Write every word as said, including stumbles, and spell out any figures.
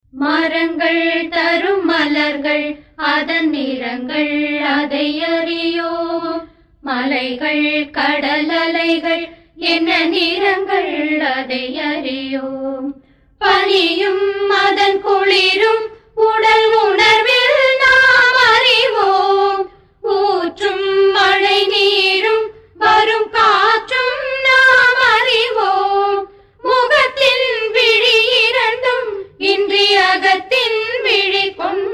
மரங்கள் தரும் மலர்கள் அதன் நிறங்கள் அதை அறியோம். மலைகள் கடல் அலைகள் என்ன நிறங்கள் அதை அறியோம். பனியும் அதன் குளிரும் உடல் உணர்வில் நாம் அறிவோம். ஊற்றும் மழை நீரும் வரும் காற்றும் நாம் அறிவோம். முகத்தின் விழி இரண்டும் இன்றி அகத்தின் விழி கொண்டு